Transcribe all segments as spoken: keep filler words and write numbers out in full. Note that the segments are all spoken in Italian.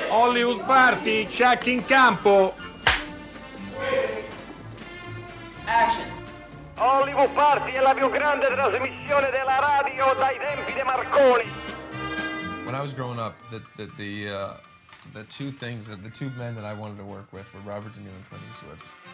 Hollywood Party, check in campo. Action. Hollywood Party è la più grande trasmissione della radio dai tempi di Marconi. When I was growing up, the the the, uh, the two things, the two men that I wanted to work with were Robert De Niro and Clint Eastwood.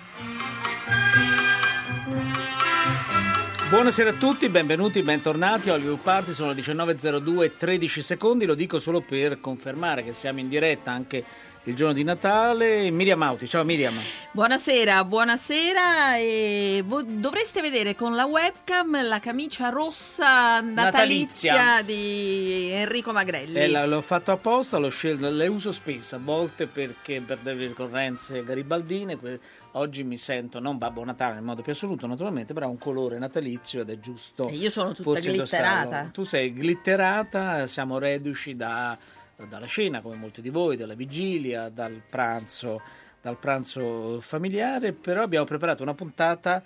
Buonasera a tutti, benvenuti, bentornati a Hollywood Party, sono le diciannove e zero due e tredici secondi, lo dico solo per confermare che siamo in diretta anche il giorno di Natale. Miriam Auti, ciao Miriam. Buonasera, buonasera, e voi dovreste vedere con la webcam la camicia rossa natalizia, natalizia. di Enrico Magrelli. Eh, l'ho fatto apposta, l'ho scelto, le uso spesso, a volte perché per delle ricorrenze garibaldine. Oggi mi sento non Babbo Natale nel modo più assoluto, naturalmente, però ha un colore natalizio ed è giusto. E io sono tutta glitterata. Indossarlo. Tu sei glitterata, siamo reduci da, dalla cena, come molti di voi, dalla vigilia, dal pranzo, dal pranzo familiare, però abbiamo preparato una puntata,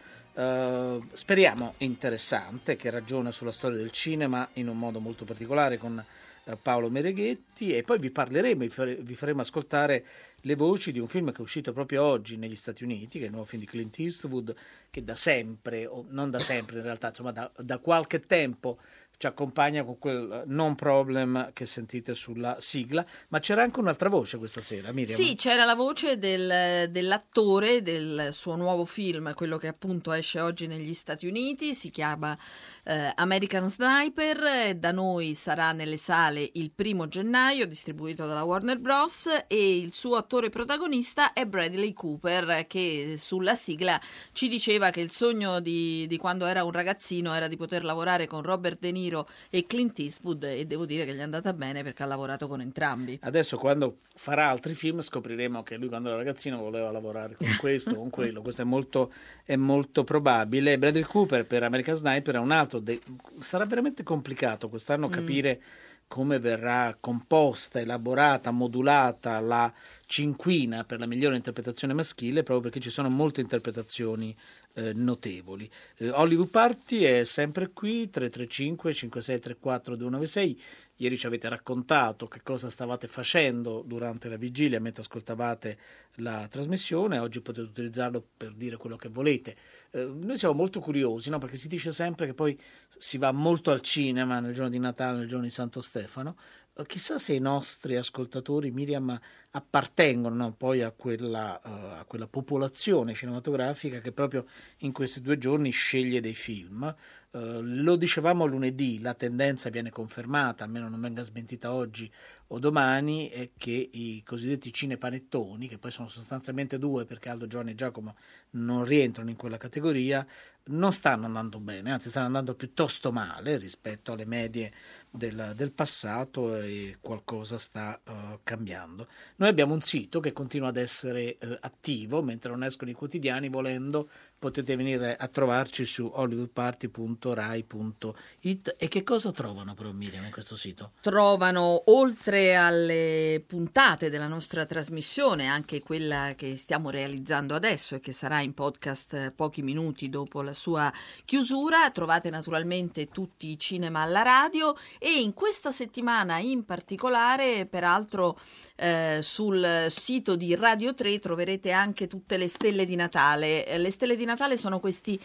eh, speriamo interessante, che ragiona sulla storia del cinema in un modo molto particolare con eh, Paolo Mereghetti, e poi vi parleremo, vi, fare, vi faremo ascoltare le voci di un film che è uscito proprio oggi negli Stati Uniti, che è il nuovo film di Clint Eastwood, che da sempre, o non da sempre in realtà, insomma da, da qualche tempo ci accompagna con quel non problem che sentite sulla sigla. Ma c'era anche un'altra voce questa sera, Miriam. Sì, c'era la voce del, dell'attore del suo nuovo film, quello che appunto esce oggi negli Stati Uniti, si chiama eh, American Sniper, da noi sarà nelle sale il primo gennaio, distribuito dalla Warner Bros, e il suo attore protagonista è Bradley Cooper, che sulla sigla ci diceva che il sogno di, di quando era un ragazzino era di poter lavorare con Robert De Niro e Clint Eastwood, e devo dire che gli è andata bene perché ha lavorato con entrambi. Adesso quando farà altri film scopriremo che lui quando era ragazzino voleva lavorare con questo, con quello. Questo è molto, è molto probabile. Bradley Cooper per American Sniper è un altro de- sarà veramente complicato quest'anno mm. capire come verrà composta, elaborata, modulata la cinquina per la migliore interpretazione maschile, proprio perché ci sono molte interpretazioni eh, notevoli. Eh, Hollywood Party è sempre qui, tre tre cinque cinque sei tre quattro due nove sei. Ieri ci avete raccontato che cosa stavate facendo durante la vigilia mentre ascoltavate la trasmissione. Oggi potete utilizzarlo per dire quello che volete. Eh, noi siamo molto curiosi, no? Perché si dice sempre che poi si va molto al cinema nel giorno di Natale, nel giorno di Santo Stefano. Eh, chissà se i nostri ascoltatori, Miriam, appartengono, no? Poi a quella, uh, a quella popolazione cinematografica che proprio in questi due giorni sceglie dei film. Uh, lo dicevamo lunedì, la tendenza viene confermata, almeno non venga smentita oggi o domani, è che i cosiddetti cinepanettoni, che poi sono sostanzialmente due perché Aldo, Giovanni e Giacomo non rientrano in quella categoria, non stanno andando bene, anzi stanno andando piuttosto male rispetto alle medie del, del passato, e qualcosa sta uh, cambiando. Noi abbiamo un sito che continua ad essere uh, attivo mentre non escono i quotidiani. Volendo potete venire a trovarci su hollywoodparty punto rai punto it. E che cosa trovano però, Miriam, in questo sito? Trovano, oltre alle puntate della nostra trasmissione, anche quella che stiamo realizzando adesso e che sarà in podcast pochi minuti dopo la sua chiusura, trovate naturalmente tutti i cinema alla radio, e in questa settimana in particolare, peraltro, eh, sul sito di Radio tre troverete anche tutte le stelle di Natale. Le stelle di Natale sono questi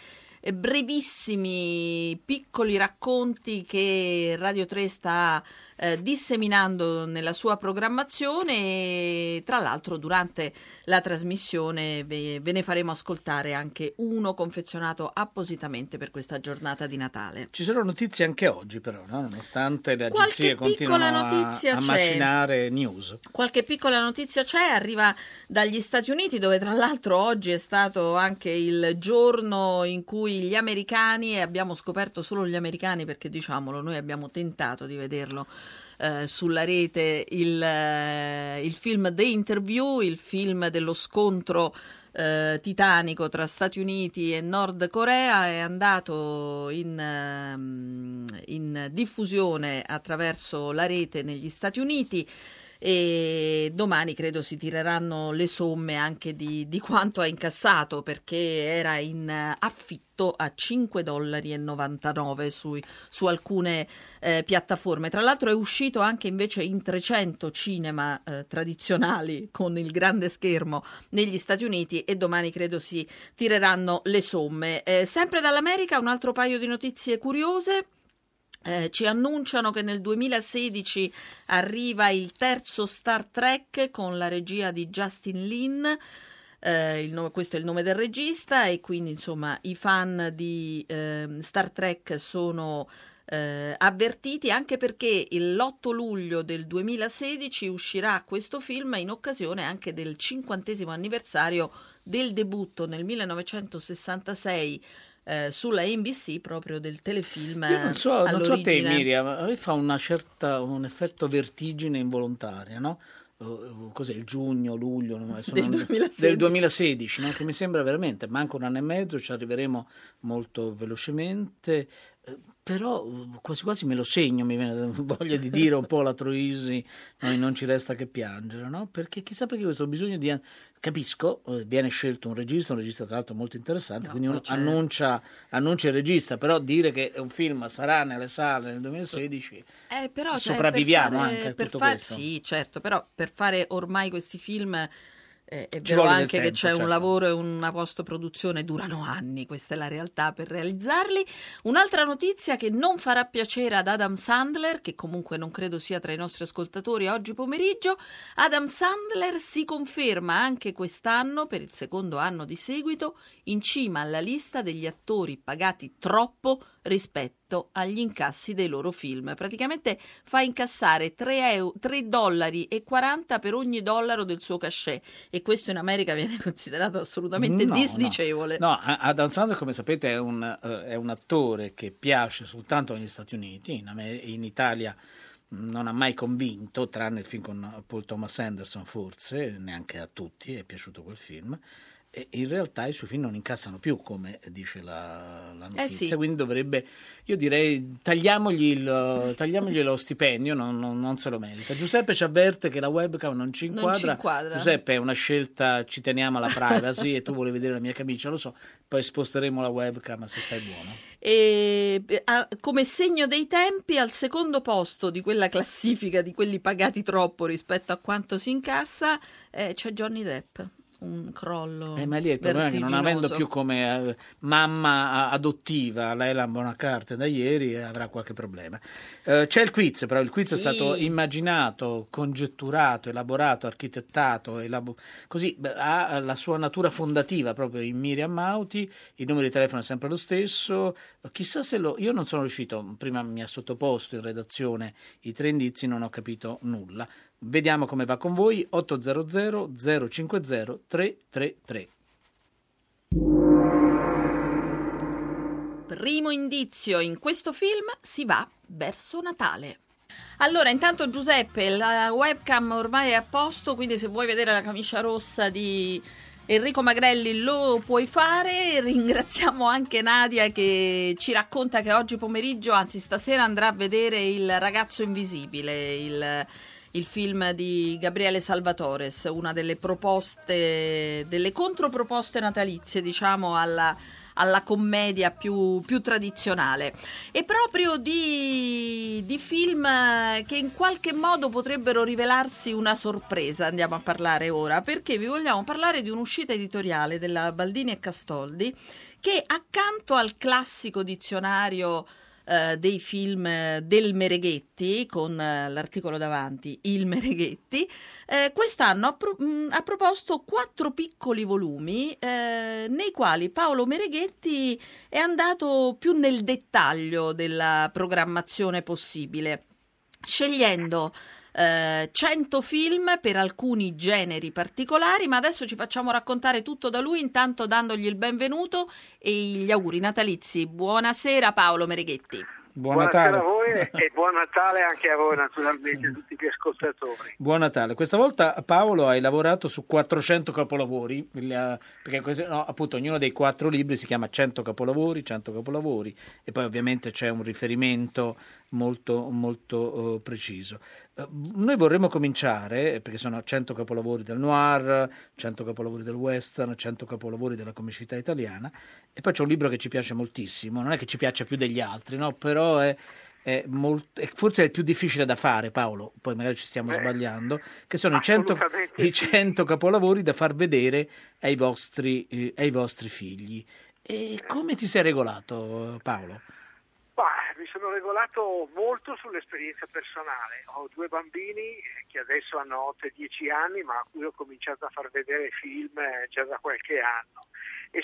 brevissimi piccoli racconti che Radio tre sta eh, disseminando nella sua programmazione, e tra l'altro durante la trasmissione ve, ve ne faremo ascoltare anche uno confezionato appositamente per questa giornata di Natale. Ci sono notizie anche oggi però, no? Nonostante le agenzie continuano a, a macinare news. Qualche piccola notizia c'è, arriva dagli Stati Uniti, dove tra l'altro oggi è stato anche il giorno in cui gli americani, e abbiamo scoperto solo gli americani perché, diciamolo, noi abbiamo tentato di vederlo eh, sulla rete, il, eh, il film The Interview, il film dello scontro eh, titanico tra Stati Uniti e Nord Corea, è andato in, in diffusione attraverso la rete negli Stati Uniti. e domani credo si tireranno le somme anche di, di quanto ha incassato, perché era in affitto a cinque dollari e novantanove su, su alcune eh, piattaforme. Tra l'altro è uscito anche invece in trecento cinema eh, tradizionali con il grande schermo negli Stati Uniti, e domani credo si tireranno le somme. Eh, sempre dall'America un altro paio di notizie curiose. Eh, ci annunciano che nel duemilasedici arriva il terzo Star Trek con la regia di Justin Lin. Eh, il nome, questo è il nome del regista, e quindi insomma i fan di eh, Star Trek sono eh, avvertiti, anche perché l'otto luglio del duemilasedici uscirà questo film in occasione anche del cinquantesimo anniversario del debutto nel millenovecentosessantasei Eh, sulla N B C proprio del telefilm. Io non so, non so te, all'origine. Miriam, a me fa una certa, un effetto vertigine involontaria, no? Uh, cos'è il giugno, luglio, no? Sono Del duemilasedici. del duemilasedici, no? Che mi sembra veramente, manca un anno e mezzo, ci arriveremo molto velocemente, eh, però uh, quasi quasi me lo segno, mi viene voglia di dire un po' la Troisi, noi non ci resta che piangere, no? Perché chissà perché questo bisogno di... Capisco, eh, viene scelto un regista, un regista tra l'altro molto interessante, No, quindi uno c'è... annuncia, annuncia il regista, però dire che un film sarà nelle sale nel duemilasedici, Eh, però, cioè, sopravviviamo per fare, anche a per tutto far- questo. Sì, certo, però per fare ormai questi film eh, è Ci vero vuole del anche che tempo, c'è certo. un lavoro e una post-produzione, durano anni, questa è la realtà, per realizzarli. Un'altra notizia che non farà piacere ad Adam Sandler, che comunque non credo sia tra i nostri ascoltatori oggi pomeriggio. Adam Sandler si conferma anche quest'anno, per il secondo anno di seguito, in cima alla lista degli attori pagati troppo rispetto agli incassi dei loro film. Praticamente fa incassare tre dollari e quaranta per ogni dollaro del suo cachet, e questo in America viene considerato assolutamente No, disdicevole. No, no, Adam Sandler, come sapete, è un, uh, è un attore che piace soltanto negli Stati Uniti, in, Amer- in Italia non ha mai convinto, tranne il film con Paul Thomas Anderson forse, neanche a tutti è piaciuto quel film. E in realtà i suoi film non incassano più, come dice la, la notizia, Eh sì. quindi dovrebbe, io direi, tagliamogli, il, tagliamogli lo stipendio, non, non, non se lo merita. Giuseppe ci avverte che la webcam non ci inquadra. Non ci inquadra. Giuseppe, è una scelta, ci teniamo alla privacy e tu vuoi vedere la mia camicia, lo so, poi sposteremo la webcam se stai buono. E a, come segno dei tempi, al secondo posto di quella classifica di quelli pagati troppo rispetto a quanto si incassa eh, c'è Johnny Depp. Un crollo Eh, ma lì è il problema che non avendo più come eh, mamma adottiva la Helen Bonham Carter da ieri, eh, avrà qualche problema. Eh, c'è il quiz, però il quiz Sì. è stato immaginato, congetturato, elaborato, architettato, elabo- così beh, ha la sua natura fondativa proprio in Miriam Mauti, il numero di telefono è sempre lo stesso, chissà se lo... Io non sono riuscito, prima mi ha sottoposto in redazione i tre indizi, non ho capito nulla. Vediamo come va con voi. Ottocento zero cinquanta tre tre tre. Primo indizio: in questo film si va verso Natale. Allora, intanto Giuseppe, la webcam ormai è a posto, quindi se vuoi vedere la camicia rossa di Enrico Magrelli lo puoi fare. Ringraziamo anche Nadia che ci racconta che oggi pomeriggio, anzi stasera, andrà a vedere Il ragazzo invisibile, il, il film di Gabriele Salvatores, una delle proposte, delle controproposte natalizie, diciamo, alla alla commedia più, più tradizionale, e proprio di, di film che in qualche modo potrebbero rivelarsi una sorpresa andiamo a parlare ora, perché vi vogliamo parlare di un'uscita editoriale della Baldini e Castoldi che, accanto al classico dizionario Uh, dei film del Mereghetti, con uh, l'articolo davanti, il Mereghetti, uh, quest'anno ha, pro- mh, ha proposto quattro piccoli volumi uh, nei quali Paolo Mereghetti è andato più nel dettaglio della programmazione possibile, scegliendo Uh, cento film per alcuni generi particolari, ma adesso ci facciamo raccontare tutto da lui, intanto dandogli il benvenuto e gli auguri natalizi. Buonasera Paolo Mereghetti. Buon Buonasera Natale. a voi e buon Natale anche a voi, naturalmente, a tutti gli ascoltatori. Buon Natale. Questa volta, Paolo, hai lavorato su quattrocento capolavori, perché questo, no, appunto ognuno dei quattro libri si chiama cento capolavori, cento capolavori, e poi ovviamente c'è un riferimento molto, molto uh, preciso. Uh, noi vorremmo cominciare, perché sono cento capolavori del noir, cento capolavori del western, cento capolavori della comicità italiana, e poi c'è un libro che ci piace moltissimo, non è che ci piaccia più degli altri, no? Però è, è, molto, è forse è il più difficile da fare, Paolo, poi magari ci stiamo Beh, sbagliando, che sono i cento, i cento capolavori da far vedere ai vostri, eh, ai vostri figli. E come ti sei regolato, Paolo? Bah, mi sono regolato molto sull'esperienza personale. Ho due bambini che adesso hanno otto e dieci anni, ma a cui ho cominciato a far vedere film già da qualche anno. E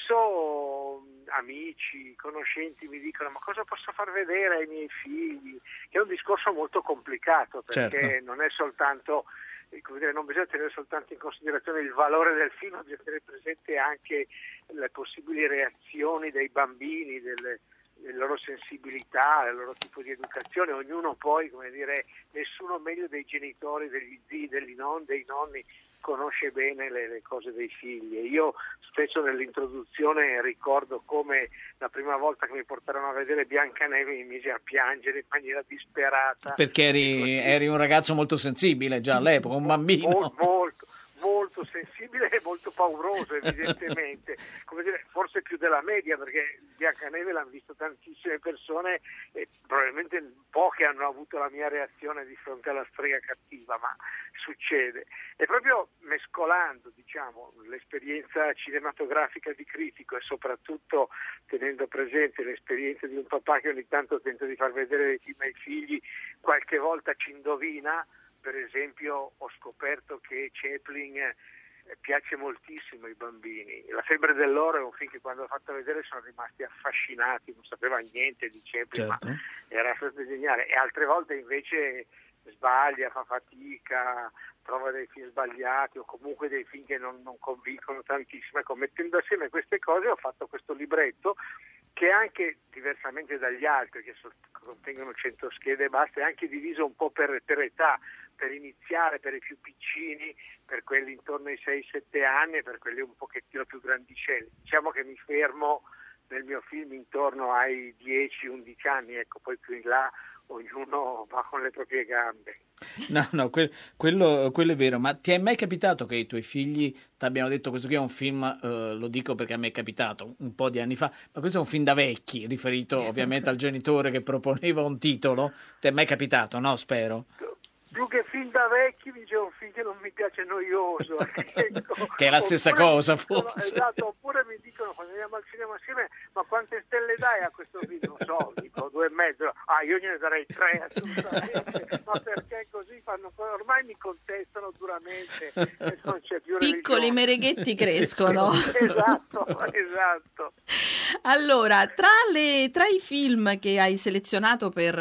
spesso amici, conoscenti mi dicono: ma cosa posso far vedere ai miei figli? Che è un discorso molto complicato, perché certo. non è soltanto, come dire, non bisogna tenere soltanto in considerazione il valore del film, ma bisogna tenere presente anche le possibili reazioni dei bambini, delle le loro sensibilità, il loro tipo di educazione. Ognuno poi, come dire, nessuno meglio dei genitori, degli zii, degli non, dei nonni conosce bene le, le cose dei figli. E io spesso nell'introduzione ricordo come la prima volta che mi portarono a vedere Biancaneve mi mise a piangere in maniera disperata. Perché eri, eri un ragazzo molto sensibile già all'epoca, un bambino. Molto, molto. molto sensibile e molto pauroso, evidentemente, come dire, forse più della media, perché Biancaneve l'hanno visto tantissime persone e probabilmente poche hanno avuto la mia reazione di fronte alla strega cattiva, ma succede. E proprio mescolando, diciamo, l'esperienza cinematografica di critico e soprattutto tenendo presente l'esperienza di un papà che ogni tanto tenta di far vedere dei film ai figli, qualche volta ci indovina. Per esempio ho scoperto che Chaplin piace moltissimo ai bambini. La febbre dell'oro è un film che quando l'ho fatto vedere sono rimasti affascinati, non sapeva niente di Chaplin, certo. ma era sempre geniale. E altre volte invece sbaglia, fa fatica, trova dei film sbagliati o comunque dei film che non, non convincono tantissimo. Ecco, mettendo assieme queste cose ho fatto questo libretto che anche, diversamente dagli altri che contengono cento schede e basta, è anche diviso un po' per, per età, per iniziare per i più piccini, per quelli intorno ai sei sette anni e per quelli un pochettino più grandicelli. Diciamo che mi fermo nel mio film intorno ai dieci undici anni, ecco, poi più in là ognuno va con le proprie gambe. No, no, que- quello, quello è vero, ma ti è mai capitato che i tuoi figli ti abbiano detto questo qui è un film, eh, lo dico perché a me è capitato un po' di anni fa, ma questo è un film da vecchi, riferito ovviamente al genitore che proponeva un titolo? Ti è mai capitato, no? Spero. Più che film da vecchi, dice un film che non mi piace, noioso. Ecco. Che è la stessa oppure cosa, dicono, forse. Esatto, oppure mi dicono, quando andiamo al cinema assieme, ma quante stelle dai a questo film? Non so, dico due e mezzo. Ah, io gliene darei tre, assolutamente. Ma perché così fanno? Ormai mi contestano duramente e non c'è più piccoli religione. Mereghetti crescono. Esatto, esatto. Allora, tra, le, tra i film che hai selezionato per,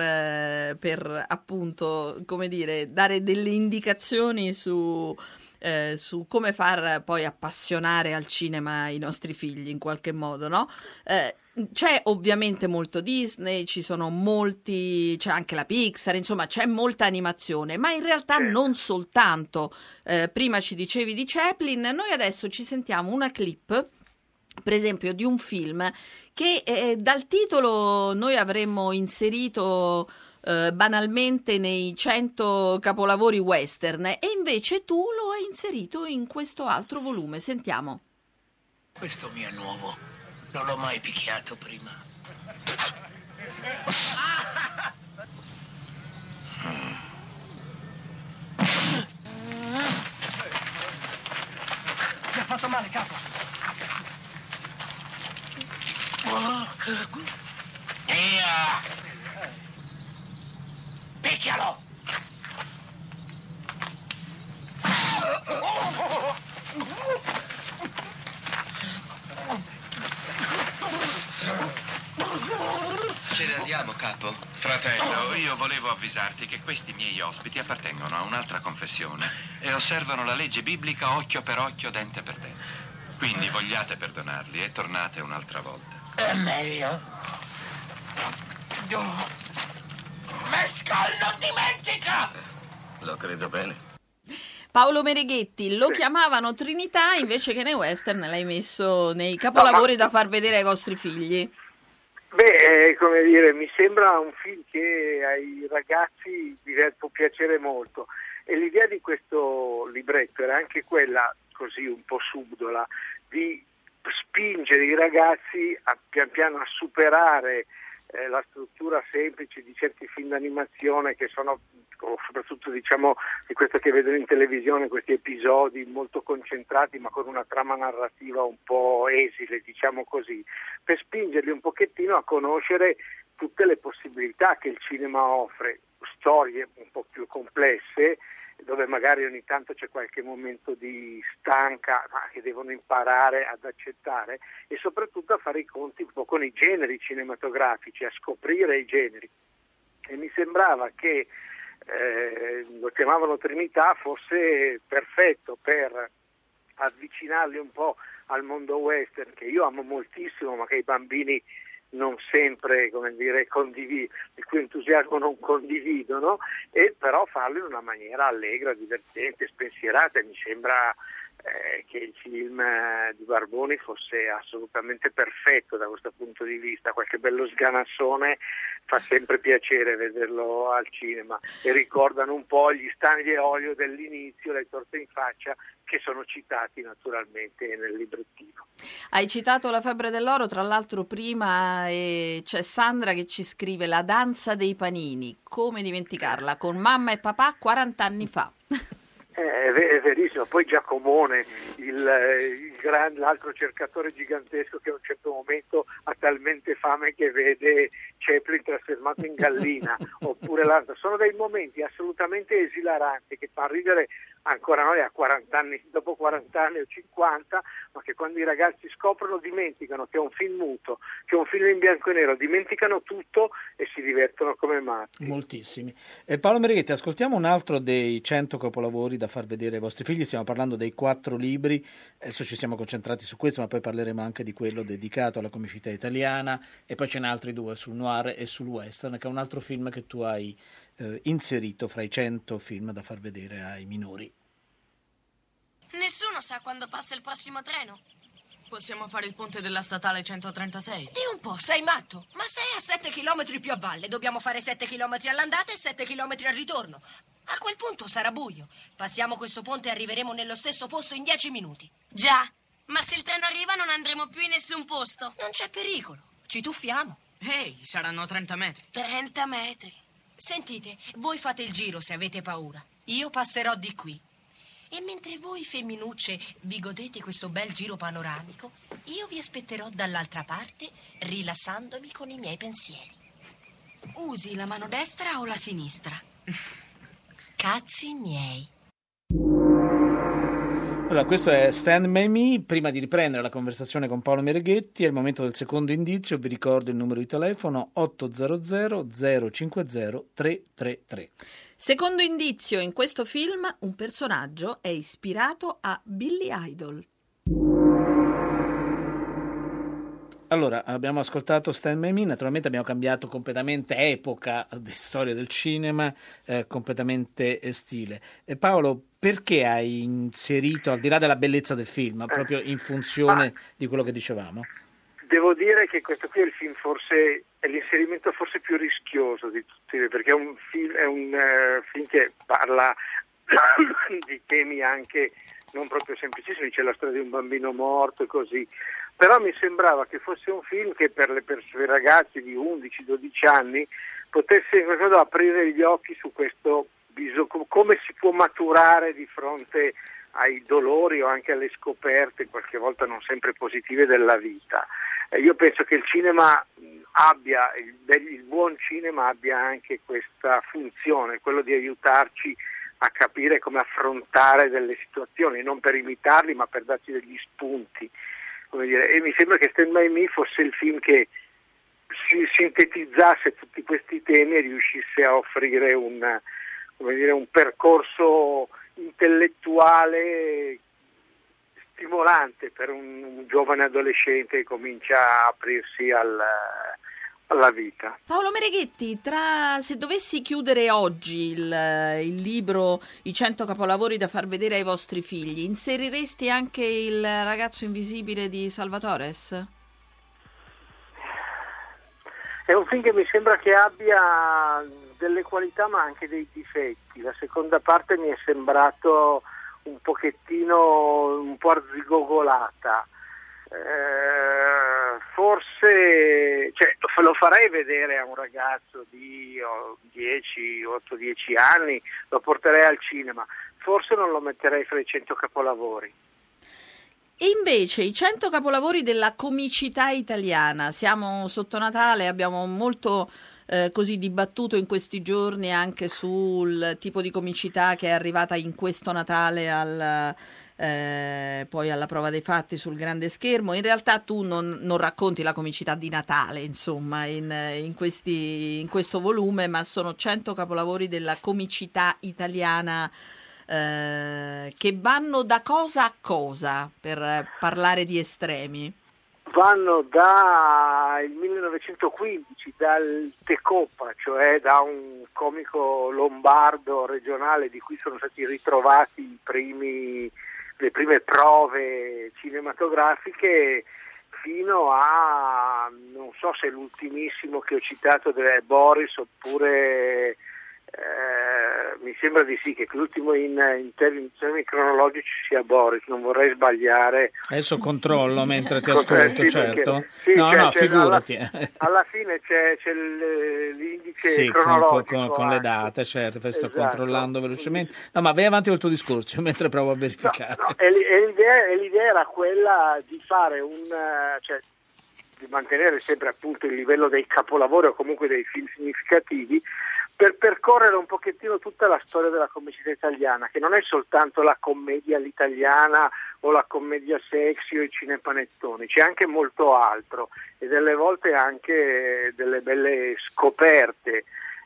per appunto, come dire, dare delle indicazioni su, eh, su come far poi appassionare al cinema i nostri figli in qualche modo, no? Eh, c'è ovviamente molto Disney, ci sono molti, c'è anche la Pixar, insomma c'è molta animazione, ma in realtà Certo. non soltanto. Eh, prima ci dicevi di Chaplin, noi adesso ci sentiamo una clip, per esempio di un film che eh, dal titolo noi avremmo inserito eh, banalmente nei cento capolavori western e invece tu lo hai inserito in questo altro volume. Sentiamo. Questo mi è nuovo, non l'ho mai picchiato prima. Mi ha fatto male, capo. Via! Picchialo! Ce ne andiamo, capo? Fratello, io volevo avvisarti che questi miei ospiti appartengono a un'altra confessione e osservano la legge biblica occhio per occhio, dente per dente. Quindi vogliate perdonarli e tornate un'altra volta. È meglio. Mescal non dimentica! Lo credo bene. Paolo Mereghetti, lo Sì. chiamavano Trinità, invece che nei western l'hai messo nei capolavori da far vedere ai vostri figli. Beh, eh, come dire, mi sembra un film che ai ragazzi può piacere molto, e l'idea di questo libretto era anche quella, così un po' subdola, di spingere i ragazzi a, pian piano a superare eh, la struttura semplice di certi film d'animazione che sono, o soprattutto diciamo di questo che vedono in televisione, questi episodi molto concentrati ma con una trama narrativa un po' esile, diciamo così, per spingerli un pochettino a conoscere tutte le possibilità che il cinema offre, storie un po' più complesse, dove magari ogni tanto c'è qualche momento di stanca, ma che devono imparare ad accettare, e soprattutto a fare i conti un po' con i generi cinematografici, a scoprire i generi. E mi sembrava che eh, lo chiamavano Trinità fosse perfetto per avvicinarli un po' al mondo western, che io amo moltissimo, ma che i bambini non sempre, come dire, condividono, il cui entusiasmo non condividono, e però farlo in una maniera allegra, divertente, spensierata. E mi sembra eh, che il film eh, di Barboni fosse assolutamente perfetto da questo punto di vista. Qualche bello sganassone fa sempre piacere vederlo al cinema, e ricordano un po' gli stagni e olio dell'inizio, le torte in faccia, che sono citati naturalmente nel librettino. Hai citato La febbre dell'oro, tra l'altro prima eh, c'è Sandra che ci scrive La danza dei panini, come dimenticarla, con mamma e papà quaranta anni fa. È verissimo. Poi Giacomone, il, il gran, l'altro cercatore gigantesco, che a un certo momento ha talmente fame che vede Chaplin trasformato in gallina, oppure l'altro. Sono dei momenti assolutamente esilaranti che fanno ridere ancora noi a quaranta anni, dopo quaranta anni o cinquanta, ma che quando i ragazzi scoprono dimenticano che è un film muto, che è un film in bianco e nero, dimenticano tutto e si divertono come matti. Moltissimi. E Paolo Mereghetti, ascoltiamo un altro dei cento capolavori da far vedere ai vostri figli. Stiamo parlando dei quattro libri, adesso ci siamo concentrati su questo, ma poi parleremo anche di quello dedicato alla comicità italiana, e poi ce ne altri due sul noir e sul western, che è un altro film che tu hai eh, inserito fra i cento film da far vedere ai minori. Nessuno sa quando passa il prossimo treno. Possiamo fare il ponte della statale centotrentasei. Di un po', sei matto? Ma sei a sette chilometri più a valle. Dobbiamo fare sette chilometri all'andata e sette chilometri al ritorno. A quel punto sarà buio. Passiamo questo ponte e arriveremo nello stesso posto in dieci minuti. Già, ma se il treno arriva non andremo più in nessun posto. Non c'è pericolo. Ci tuffiamo. Ehi, saranno trenta metri. trenta metri. Sentite, voi fate il giro se avete paura. Io passerò di qui. E mentre voi femminucce vi godete questo bel giro panoramico, io vi aspetterò dall'altra parte, rilassandomi con i miei pensieri. Usi la mano destra o la sinistra? Cazzi miei. Allora, questo è Stand By Me. Prima di riprendere la conversazione con Paolo Mereghetti, è il momento del secondo indizio. Vi ricordo il numero di telefono otto zero zero zero cinque zero tre tre tre. Secondo indizio, in questo film un personaggio è ispirato a Billy Idol. Allora, abbiamo ascoltato Stand By Me, naturalmente abbiamo cambiato completamente epoca di storia del cinema, eh, completamente eh, stile. E Paolo, perché hai inserito, al di là della bellezza del film, proprio in funzione ah, di quello che dicevamo? Devo dire che questo qui è il film forse, è l'inserimento forse più rischioso di tutti, perché è un film, è un uh, film che parla di temi anche non proprio semplicissimi, c'è la storia di un bambino morto e così, però mi sembrava che fosse un film che per le persone, ragazzi di undici dodici anni potesse in qualche modo aprire gli occhi su questo bisogno, come si può maturare di fronte ai dolori o anche alle scoperte, qualche volta non sempre positive, della vita. Eh, io penso che il cinema abbia, il, il buon cinema abbia anche questa funzione, quello di aiutarci a capire come affrontare delle situazioni, non per imitarli ma per darci degli spunti. Come dire. E mi sembra che Stand By Me fosse il film che si sintetizzasse tutti questi temi e riuscisse a offrire un, come dire, un percorso intellettuale stimolante per un, un giovane adolescente che comincia a aprirsi al, alla vita. Paolo Mereghetti, tra, se dovessi chiudere oggi il, il libro I cento capolavori da far vedere ai vostri figli, inseriresti anche Il ragazzo invisibile di Salvatores? È un film che mi sembra che abbia delle qualità ma anche dei difetti. La seconda parte mi è sembrato un pochettino, un po' arzigogolata. Eh, forse, cioè, lo farei vedere a un ragazzo di dieci, otto dieci anni, lo porterei al cinema. Forse non lo metterei fra i cento capolavori. E invece i cento capolavori della comicità italiana, siamo sotto Natale, abbiamo molto eh, così dibattuto in questi giorni anche sul tipo di comicità che è arrivata in questo Natale al, eh, poi alla prova dei fatti sul grande schermo. In realtà tu non, non racconti la comicità di Natale, insomma, in, in, questi, in questo volume, ma sono cento capolavori della comicità italiana. Eh, che vanno da cosa a cosa, per eh, parlare di estremi? Vanno dal millenovecentoquindici, dal Tecopa, cioè da un comico lombardo regionale di cui sono stati ritrovati i primi, le prime prove cinematografiche, fino a, non so se l'ultimissimo che ho citato è Boris oppure... Eh, mi sembra di sì, che l'ultimo in, in, termini, in termini cronologici sia Boris, non vorrei sbagliare. Adesso controllo mentre ti ascolto, sì, certo. Perché, sì, no, cioè, no, figurati. Alla, alla fine c'è, c'è l'indice sì, cronologico. Con, con, con le date, certo, sto esatto. controllando velocemente. No, ma vai avanti col tuo discorso mentre provo a verificare. No, no, e, e, l'idea, e l'idea era quella di fare un... Cioè, di mantenere sempre appunto il livello dei capolavori o comunque dei film significativi, per percorrere un pochettino tutta la storia della comicità italiana, che non è soltanto la commedia all'italiana o la commedia sexy o i cinepanettoni, c'è anche molto altro e delle volte anche delle belle scoperte.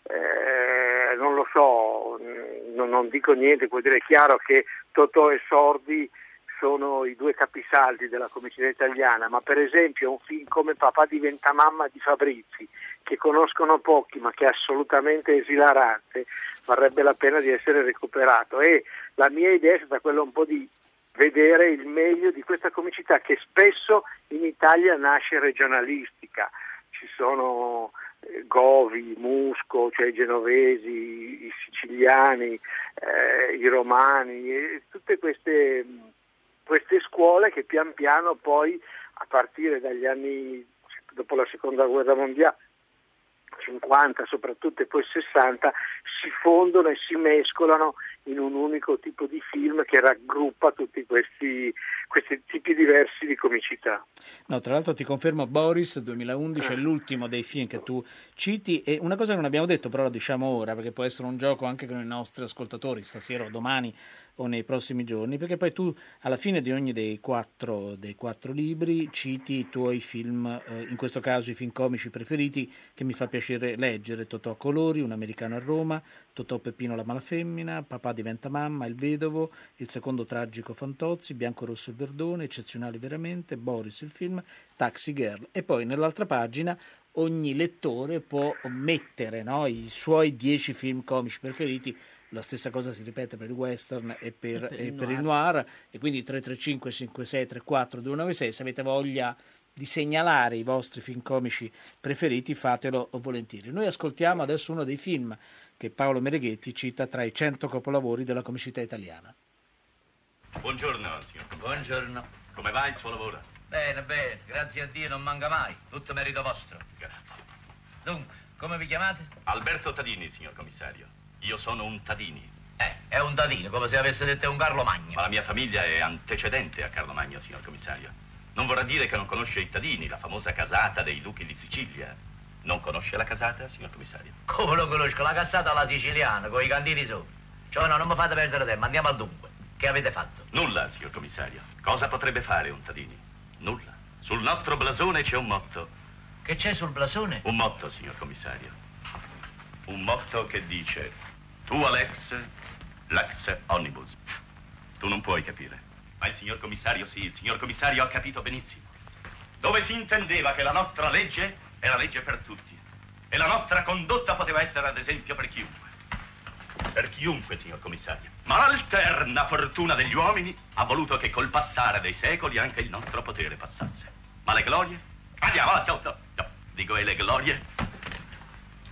Eh, non lo so, non, non dico niente, puoi dire, è chiaro che Totò e Sordi sono i due capisaldi della comicità italiana, ma per esempio un film come Papà diventa mamma di Fabrizi, che conoscono pochi ma che è assolutamente esilarante, varrebbe la pena di essere recuperato. E la mia idea è stata quella un po' di vedere il meglio di questa comicità che spesso in Italia nasce regionalistica. Ci sono eh, Govi, Musco, cioè i genovesi, i siciliani, eh, i romani, e tutte queste... queste scuole che pian piano poi, a partire dagli anni dopo la seconda guerra mondiale, cinquanta soprattutto e poi sessanta, si fondono e si mescolano in un unico tipo di film che raggruppa tutti questi, questi tipi diversi di comicità. No, tra l'altro ti confermo, Boris duemilaundici è l'ultimo dei film che tu citi, e una cosa che non abbiamo detto però lo diciamo ora perché può essere un gioco anche con i nostri ascoltatori stasera o domani o nei prossimi giorni, perché poi tu alla fine di ogni dei quattro, dei quattro libri citi i tuoi film, eh, in questo caso i film comici preferiti che mi fa piacere leggere: Totò a colori, Un americano a Roma, Totò Peppino la malafemmina, Papà diventa mamma, Il vedovo, Il secondo tragico Fantozzi, Bianco rosso e Verdone, Eccezionali veramente, Boris il film, Taxi Girl. E poi nell'altra pagina ogni lettore può mettere, no, i suoi dieci film comici preferiti. La stessa cosa si ripete per il western e per, e per, e il, per noir. il noir, e quindi tre tre cinque cinque sei tre quattro due nove sei, se avete voglia di segnalare i vostri film comici preferiti fatelo volentieri. Noi ascoltiamo adesso uno dei film che Paolo Mereghetti cita tra i cento capolavori della comicità italiana. Buongiorno, signor. Buongiorno. Come va il suo lavoro? Bene, bene, grazie a Dio non manca mai, tutto merito vostro. Grazie. Dunque, come vi chiamate? Alberto Tadini, signor commissario. Io sono un Tadini. Eh, è un Tadino, come se avesse detto un Carlo Magno. Ma la mia famiglia è antecedente a Carlo Magno, signor commissario. Non vorrà dire che non conosce i Tadini, la famosa casata dei duchi di Sicilia. Non conosce la casata, signor commissario? Come lo conosco? La casata alla siciliana, con i candini sopra. Cioè no, non mi fate perdere tempo, andiamo al dunque. Che avete fatto? Nulla, signor commissario. Cosa potrebbe fare un Tadini? Nulla. Sul nostro blasone c'è un motto. Che c'è sul blasone? Un motto, signor commissario. Un motto che dice: tu Alex, lex omnibus. Tu non puoi capire. Ma il signor commissario sì, il signor commissario ha capito benissimo. Dove si intendeva che la nostra legge era legge per tutti. E la nostra condotta poteva essere ad esempio per chiunque. Per chiunque, signor commissario. Ma l'alterna fortuna degli uomini ha voluto che col passare dei secoli anche il nostro potere passasse. Ma le glorie? Andiamo, alza, no, no, dico, e le glorie?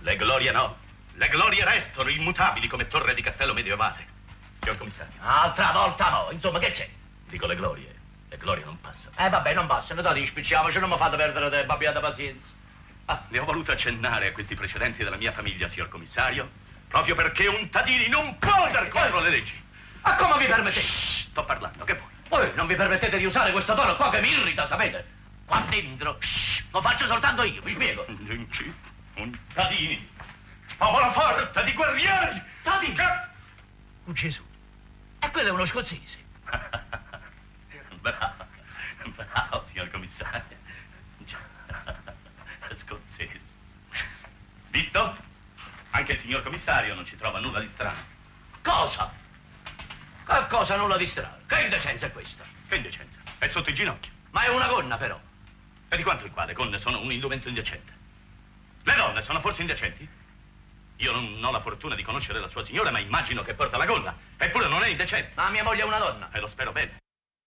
Le glorie no. Le glorie restano immutabili come torre di castello medievale. Signor commissario. Altra volta no. Insomma, che c'è? Dico le glorie. Le glorie non passano. Eh vabbè, non passano. Dai, spicciamoci, non mi fate perdere tempo, abbiate pazienza. Ah, le ho voluto accennare a questi precedenti della mia famiglia, signor commissario, proprio perché un Tadini non può andare contro le leggi. Ma come vi permettete? Shh, sto parlando, che vuoi? Voi non vi permettete di usare questo tono qua che mi irrita, sapete? Qua dentro, shh, lo faccio soltanto io, vi spiego. Un Tadini, popolo forte di guerrieri. Tadini? Oh, Gesù, e quello è uno scozzese. Bravo, bravo, signor commissario. Scozzese. Visto? Anche il signor commissario non ci trova nulla di strano. Cosa? Che cosa nulla di strano? Che indecenza è questa? Che indecenza? È sotto il ginocchio. Ma è una gonna, però. E di quanto il quale gonne sono un indumento indecente? Le donne sono forse indecenti? Io non ho la fortuna di conoscere la sua signora, ma immagino che porta la gonna. Eppure non è indecente. Ma mia moglie è una donna. E lo spero bene.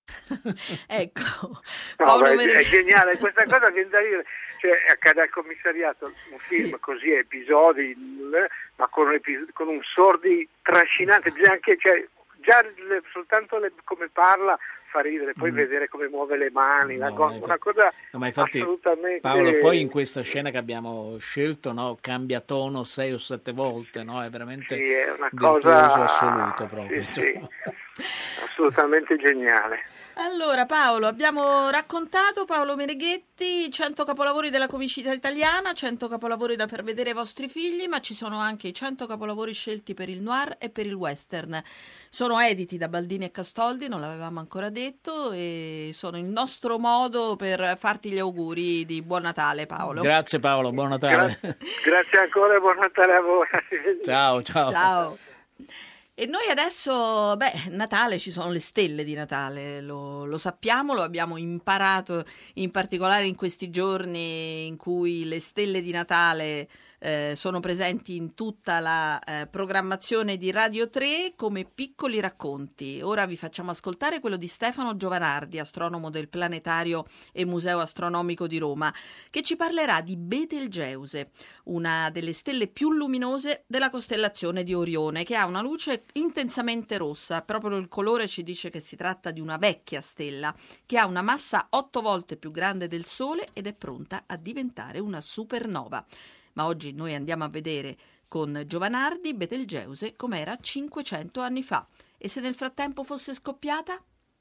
Ecco, no, Paolo beh, è geniale questa cosa, viene da dire, cioè accade al commissariato un film sì. Così, episodi, ma con un, episodi, con un sordi trascinante, bisogna anche, cioè, già le, soltanto le, come parla fa ridere, poi mm. vedere come muove le mani, no, la go- infatti, una cosa no, ma infatti, assolutamente... Paolo, poi in questa scena che abbiamo scelto, no, cambia tono sei o sette volte, no? È veramente sì, è una virtuoso cosa assoluto proprio. Sì, sì. Assolutamente geniale. Allora Paolo, abbiamo raccontato, Paolo Meneghetti, cento capolavori della comicità italiana, cento capolavori da far vedere ai vostri figli, ma ci sono anche i cento capolavori scelti per il noir e per il western. Sono editi da Baldini e Castoldi, non l'avevamo ancora detto, e sono il nostro modo per farti gli auguri di buon Natale, Paolo. Grazie Paolo, buon Natale. Gra- grazie ancora e buon Natale a voi. Ciao, ciao. Ciao. E noi adesso, beh, Natale, ci sono le stelle di Natale, lo, lo sappiamo, lo abbiamo imparato in particolare in questi giorni in cui le stelle di Natale eh, sono presenti in tutta la eh, programmazione di Radio tre come piccoli racconti. Ora vi facciamo ascoltare quello di Stefano Giovanardi, astronomo del Planetario e Museo Astronomico di Roma, che ci parlerà di Betelgeuse, una delle stelle più luminose della costellazione di Orione, che ha una luce intensamente rossa. Proprio il colore ci dice che si tratta di una vecchia stella che ha una massa otto volte più grande del Sole ed è pronta a diventare una supernova. Ma oggi noi andiamo a vedere con Giovanardi Betelgeuse com'era cinquecento anni fa. E se nel frattempo fosse scoppiata?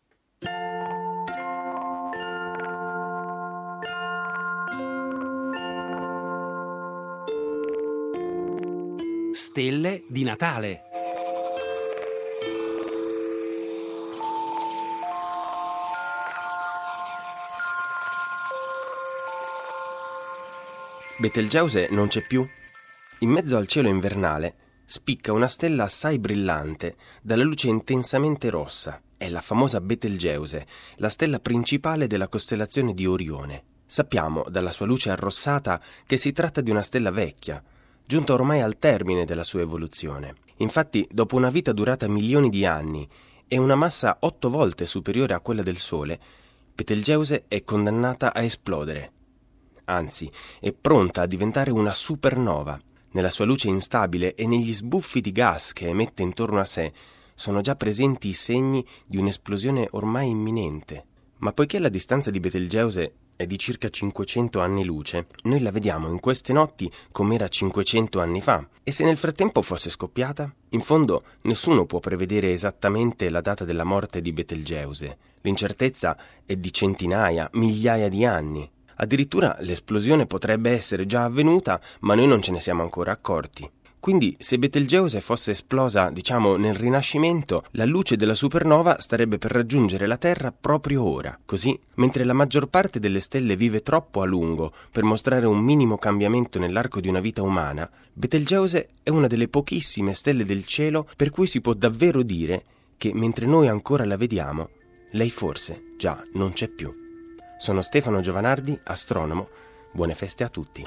Stelle di Natale. Betelgeuse non c'è più. In mezzo al cielo invernale spicca una stella assai brillante, dalla luce intensamente rossa. È la famosa Betelgeuse, la stella principale della costellazione di Orione. Sappiamo, dalla sua luce arrossata, che si tratta di una stella vecchia, giunta ormai al termine della sua evoluzione. Infatti, dopo una vita durata milioni di anni e una massa otto volte superiore a quella del Sole, Betelgeuse è condannata a esplodere. Anzi, è pronta a diventare una supernova. Nella sua luce instabile e negli sbuffi di gas che emette intorno a sé sono già presenti i segni di un'esplosione ormai imminente. Ma poiché la distanza di Betelgeuse è di circa cinquecento anni luce, noi la vediamo in queste notti come era cinquecento anni fa. E se nel frattempo fosse scoppiata? In fondo nessuno può prevedere esattamente la data della morte di Betelgeuse. L'incertezza è di centinaia, migliaia di anni. Addirittura l'esplosione potrebbe essere già avvenuta, ma noi non ce ne siamo ancora accorti. Quindi, se Betelgeuse fosse esplosa, diciamo, nel Rinascimento, la luce della supernova starebbe per raggiungere la Terra proprio ora. Così, mentre la maggior parte delle stelle vive troppo a lungo per mostrare un minimo cambiamento nell'arco di una vita umana, Betelgeuse è una delle pochissime stelle del cielo per cui si può davvero dire che, mentre noi ancora la vediamo, lei forse già non c'è più. Sono Stefano Giovanardi, astronomo. Buone feste a tutti.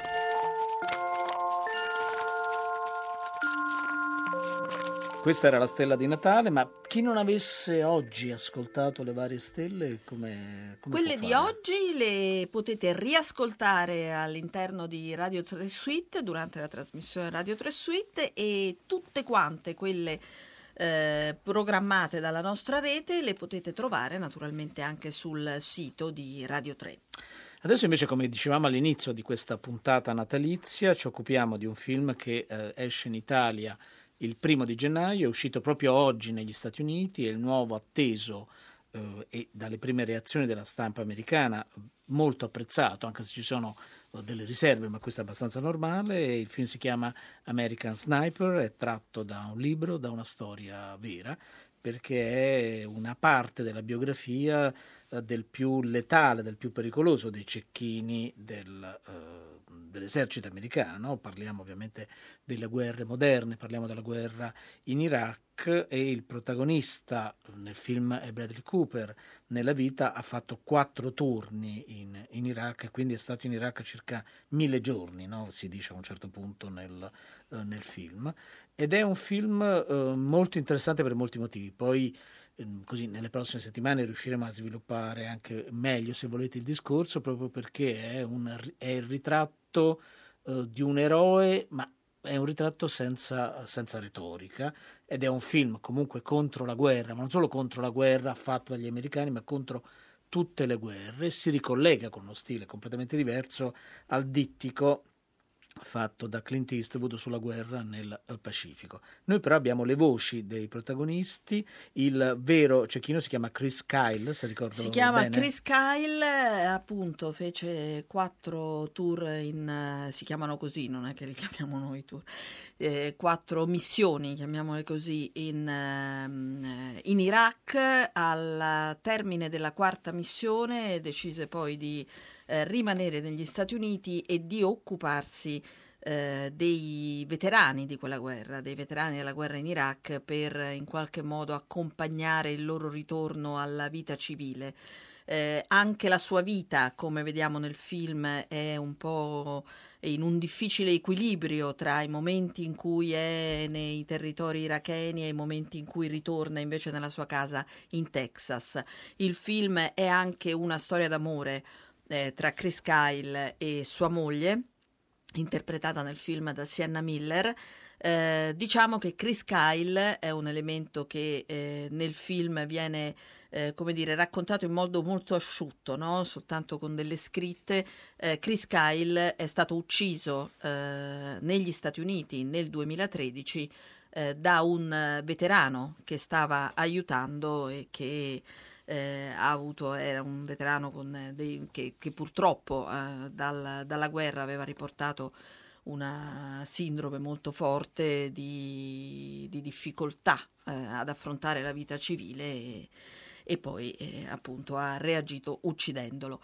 Questa era la stella di Natale, ma chi non avesse oggi ascoltato le varie stelle, come, come quelle può di fare? oggi le potete riascoltare all'interno di Radio tre Suite durante la trasmissione Radio tre Suite, e tutte quante quelle eh, programmate dalla nostra rete le potete trovare naturalmente anche sul sito di Radio tre. Adesso invece, come dicevamo all'inizio di questa puntata natalizia, ci occupiamo di un film che eh, esce in Italia il primo di gennaio, è uscito proprio oggi negli Stati Uniti, è il nuovo atteso eh, e dalle prime reazioni della stampa americana molto apprezzato, anche se ci sono eh, delle riserve, ma questo è abbastanza normale. Il film si chiama American Sniper, è tratto da un libro, da una storia vera, perché è una parte della biografia eh, del più letale, del più pericoloso dei cecchini del eh, dell'esercito americano, no? Parliamo ovviamente delle guerre moderne, parliamo della guerra in Iraq, e il protagonista nel film è Bradley Cooper. Nella vita ha fatto quattro turni in, in Iraq, e quindi è stato in Iraq circa mille giorni, no? Si dice a un certo punto nel, eh, nel film, ed è un film eh, molto interessante per molti motivi. Poi così nelle prossime settimane riusciremo a sviluppare anche meglio, se volete, il discorso, proprio perché è, un, è il ritratto uh, di un eroe, ma è un ritratto senza, senza retorica, ed è un film comunque contro la guerra, ma non solo contro la guerra fatta dagli americani, ma contro tutte le guerre. Si ricollega con uno stile completamente diverso al dittico fatto da Clint Eastwood sulla guerra nel Pacifico. Noi però abbiamo le voci dei protagonisti. Il vero cecchino si chiama Chris Kyle, se ricordo bene. Si chiama bene. Chris Kyle, appunto, fece quattro tour in, si chiamano così, non è che li chiamiamo noi tour, eh, quattro missioni, chiamiamole così, in, in Iraq. Al termine della quarta missione decise poi di Eh, rimanere negli Stati Uniti e di occuparsi eh, dei veterani di quella guerra, dei veterani della guerra in Iraq, per in qualche modo accompagnare il loro ritorno alla vita civile. Eh, anche la sua vita, come vediamo nel film, è un po' in un difficile equilibrio tra i momenti in cui è nei territori iracheni e i momenti in cui ritorna invece nella sua casa in Texas. Il film è anche una storia d'amore Eh, tra Chris Kyle e sua moglie, interpretata nel film da Sienna Miller. Eh, diciamo che Chris Kyle è un elemento che eh, nel film viene eh, come dire, raccontato in modo molto asciutto, no? Soltanto con delle scritte. Eh, Chris Kyle è stato ucciso eh, negli Stati Uniti nel duemilatredici eh, da un veterano che stava aiutando e che Eh, ha avuto, era un veterano con dei, che, che purtroppo eh, dal, dalla guerra aveva riportato una sindrome molto forte di, di difficoltà eh, ad affrontare la vita civile, e, e poi eh, appunto ha reagito uccidendolo.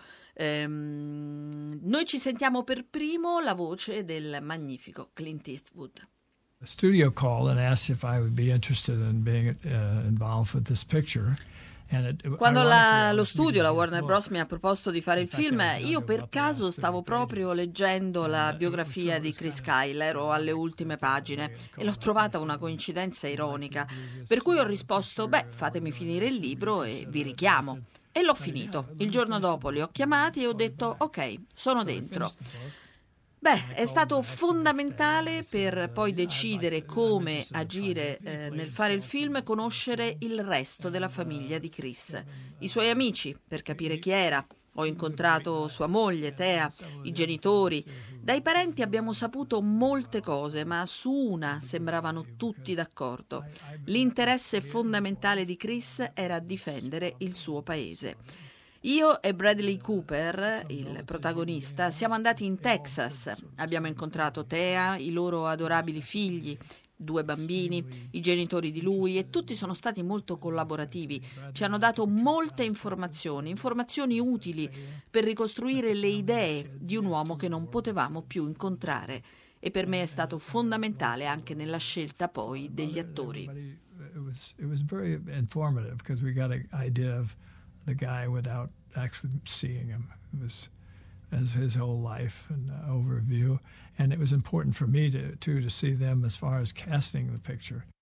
Ehm, noi ci sentiamo per primo la voce del magnifico Clint Eastwood. The studio called and asked if I would be interested in being uh, involved with this picture. Quando la, lo studio, la Warner Bros, mi ha proposto di fare il film, io per caso stavo proprio leggendo la biografia di Chris Kyle, ero alle ultime pagine e l'ho trovata una coincidenza ironica, per cui ho risposto: beh, fatemi finire il libro e vi richiamo. E l'ho finito. Il giorno dopo li ho chiamati e ho detto: ok, sono dentro. Beh, è stato fondamentale per poi decidere come agire eh, nel fare il film, conoscere il resto della famiglia di Chris, i suoi amici, per capire chi era. Ho incontrato sua moglie, Thea, i genitori. Dai parenti abbiamo saputo molte cose, ma su una sembravano tutti d'accordo. L'interesse fondamentale di Chris era difendere il suo paese. Io e Bradley Cooper, il protagonista, siamo andati in Texas. Abbiamo incontrato Thea, i loro adorabili figli, due bambini, i genitori di lui, e tutti sono stati molto collaborativi. Ci hanno dato molte informazioni, informazioni utili per ricostruire le idee di un uomo che non potevamo più incontrare. E per me è stato fondamentale anche nella scelta poi degli attori. It was, it was very informative because we got an idea of the guy without actually seeing him. It was as his whole life and uh, overview, and it was important for me to too to see them as far as casting the picture.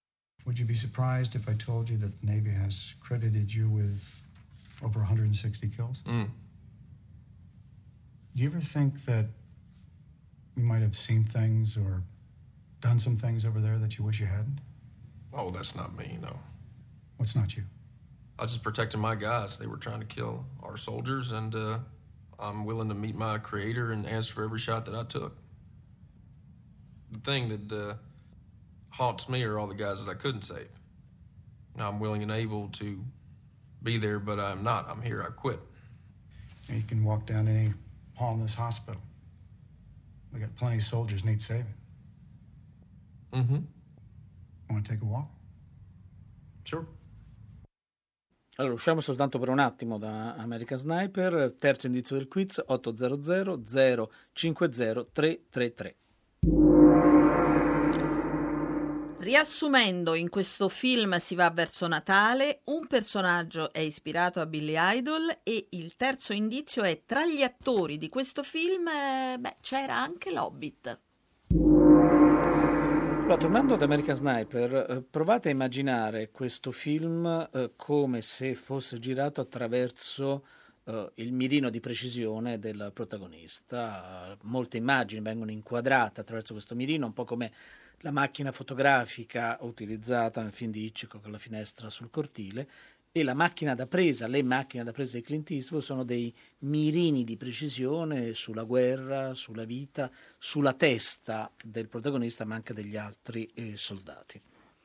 Would you be surprised if I told you that the Navy has credited you with over one hundred sixty kills? Mm. Do you ever think that you might have seen things or done some things over there that you wish you hadn't? Oh, that's not me, no. What's not you? I was just protecting my guys. They were trying to kill our soldiers, and uh, I'm willing to meet my creator and answer for every shot that I took. The thing that uh, haunts me are all the guys that I couldn't save. I'm willing and able to be there, but I'm not. I'm here. I quit. You can walk down any hall in this hospital. We got plenty of soldiers need saving. Mm-hmm. Want to take a walk? Sure. Allora, usciamo soltanto per un attimo da American Sniper. Terzo indizio del quiz: otto zero zero zero cinque zero tre tre tre. Riassumendo, in questo film si va verso Natale, un personaggio è ispirato a Billy Idol e il terzo indizio è: tra gli attori di questo film eh, beh, c'era anche l'Hobbit. Allora, tornando ad American Sniper, eh, provate a immaginare questo film eh, come se fosse girato attraverso eh, il mirino di precisione del protagonista. Molte immagini vengono inquadrate attraverso questo mirino, un po' come la macchina fotografica utilizzata nel film di Hitchcock con la finestra sul cortile, e la macchina da presa, le macchine da presa di Clint Eastwood sono dei mirini di precisione sulla guerra, sulla vita, sulla testa del protagonista, ma anche degli altri eh, soldati.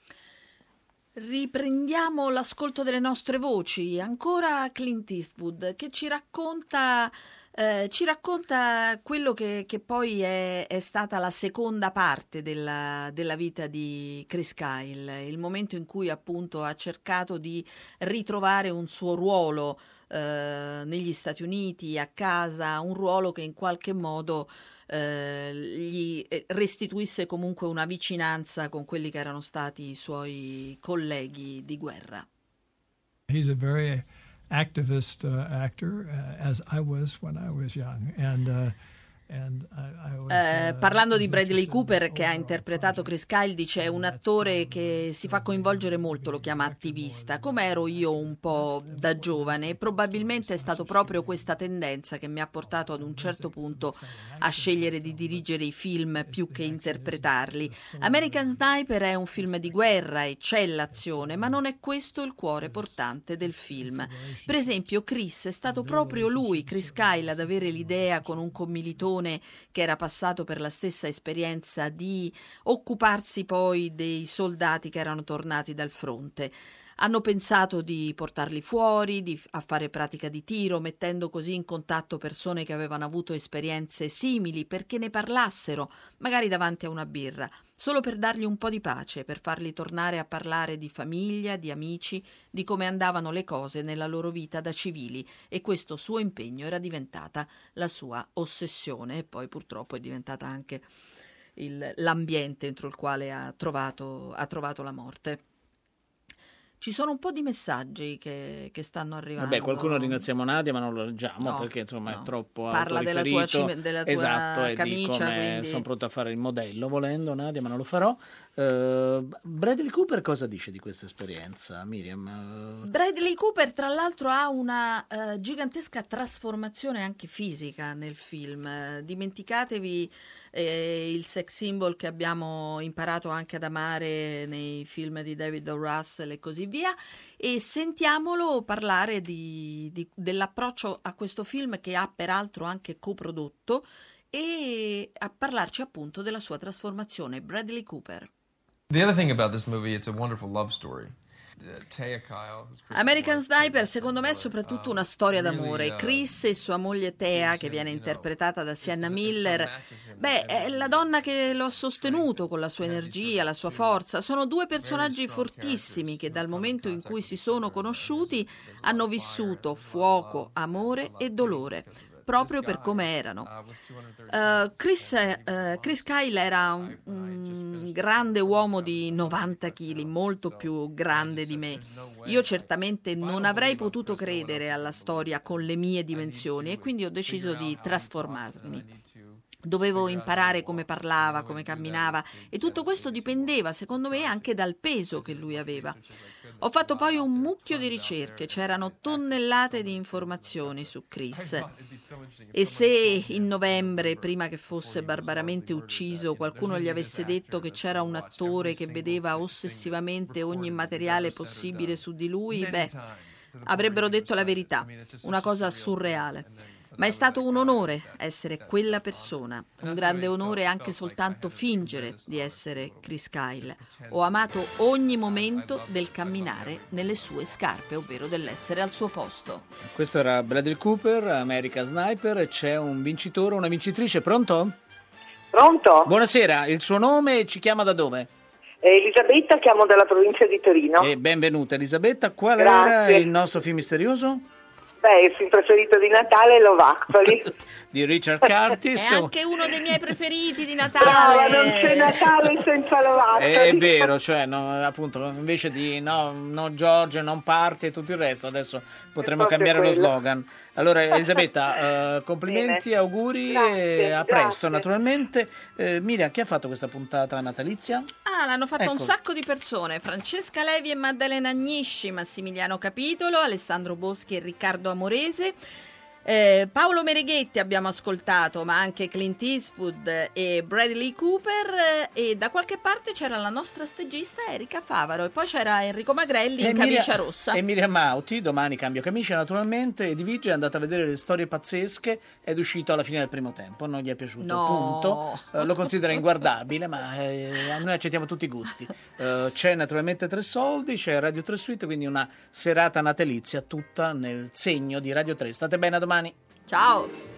Riprendiamo l'ascolto delle nostre voci. Ancora Clint Eastwood che ci racconta eh, ci racconta quello che, che poi è, è stata la seconda parte della, della vita di Chris Kyle, il momento in cui appunto ha cercato di ritrovare un suo ruolo eh, negli Stati Uniti, a casa, un ruolo che in qualche modo eh, gli restituisse comunque una vicinanza con quelli che erano stati i suoi colleghi di guerra. He's a very activist uh, actor, uh, as I was when I was young, and uh, and I, I was, eh, uh, parlando di Bradley Cooper, che ha interpretato Chris Kyle, dice: è un attore che si fa coinvolgere molto, lo chiama attivista, come ero io un po' da giovane, e probabilmente è stato proprio questa tendenza che mi ha portato ad un certo punto a scegliere di dirigere i film più che interpretarli. American Sniper è un film di guerra e c'è l'azione, ma non è questo il cuore portante del film. Per esempio, Chris è stato proprio lui, Chris Kyle, ad avere l'idea, con un commilitone che era passato per la stessa esperienza, di occuparsi poi dei soldati che erano tornati dal fronte. Hanno pensato di portarli fuori, di, a fare pratica di tiro, mettendo così in contatto persone che avevano avuto esperienze simili, perché ne parlassero, magari davanti a una birra, solo per dargli un po' di pace, per farli tornare a parlare di famiglia, di amici, di come andavano le cose nella loro vita da civili, e questo suo impegno era diventata la sua ossessione, e poi purtroppo è diventata anche il, l'ambiente entro il quale ha trovato, ha trovato la morte. Ci sono un po' di messaggi che, che stanno arrivando. Vabbè, qualcuno ringraziamo Nadia, ma non lo leggiamo, no, perché insomma no. è troppo Parla della tua, cime, della tua esatto, camicia, e di come quindi... sono pronto a fare il modello, volendo, Nadia, ma non lo farò. Uh, Bradley Cooper cosa dice di questa esperienza, Miriam? Uh... Bradley Cooper, tra l'altro, ha una uh, gigantesca trasformazione anche fisica nel film. Uh, dimenticatevi eh, il sex symbol che abbiamo imparato anche ad amare nei film di David O. Russell e così via, e sentiamolo parlare di, di, dell'approccio a questo film, che ha peraltro anche coprodotto, e a parlarci appunto della sua trasformazione. Bradley Cooper. The other thing about this movie, it's a wonderful love story. American Sniper secondo me è soprattutto una storia d'amore. Chris e sua moglie Thea, che viene interpretata da Sienna Miller, beh, è la donna che lo ha sostenuto con la sua energia, la sua forza. Sono due personaggi fortissimi che dal momento in cui si sono conosciuti hanno vissuto fuoco, amore e dolore, proprio per come erano. Uh, Chris, uh, Chris Kyle era un, un grande uomo di novanta chili, molto più grande di me. Io certamente non avrei potuto credere alla storia con le mie dimensioni, e quindi ho deciso di trasformarmi. Dovevo imparare come parlava, come camminava, e tutto questo dipendeva, secondo me, anche dal peso che lui aveva. Ho fatto poi un mucchio di ricerche, c'erano tonnellate di informazioni su Chris. E se in novembre, prima che fosse barbaramente ucciso, qualcuno gli avesse detto che c'era un attore che vedeva ossessivamente ogni materiale possibile su di lui, beh, avrebbero detto la verità, una cosa surreale. Ma è stato un onore essere quella persona, un grande onore anche soltanto fingere di essere Chris Kyle. Ho amato ogni momento del camminare nelle sue scarpe, ovvero dell'essere al suo posto. Questo era Bradley Cooper, American Sniper, c'è un vincitore, una vincitrice, pronto? Pronto? Buonasera, il suo nome e ci chiama da dove? Elisabetta, chiamo dalla provincia di Torino. E benvenuta Elisabetta, qual Grazie. era il nostro film misterioso? Beh, il film preferito di Natale è Love Actually. Di Richard Curtis. È anche uno dei miei preferiti di Natale. Brava, non c'è Natale senza Love Actually. È, è vero, cioè, no, appunto, invece di no, no George, non parte e tutto il resto, adesso potremmo cambiare quello. lo slogan. Allora, Elisabetta, eh, complimenti, Bene. auguri Grazie, e a grazie. presto, naturalmente. Eh, Miriam, chi ha fatto questa puntata natalizia? Ah, l'hanno fatto Ecco. un sacco di persone. Francesca Levi e Maddalena Agnisci, Massimiliano Capitolo, Alessandro Boschi e Riccardo Amorese. Eh, Paolo Mereghetti abbiamo ascoltato, ma anche Clint Eastwood e Bradley Cooper, eh, e da qualche parte c'era la nostra stagista Erika Favaro e poi c'era Enrico Magrelli in camicia Miriam- rossa. E Miriam Mauti, domani cambio camicia naturalmente, e Divige è andata a vedere le storie pazzesche ed è uscito alla fine del primo tempo, non gli è piaciuto, No. punto. Eh, lo considera inguardabile, ma eh, noi accettiamo tutti i gusti. Eh, c'è naturalmente Tre Soldi, c'è Radio Tre Suite, quindi una serata natalizia tutta nel segno di Radio tre. State bene, a domani. Ciao.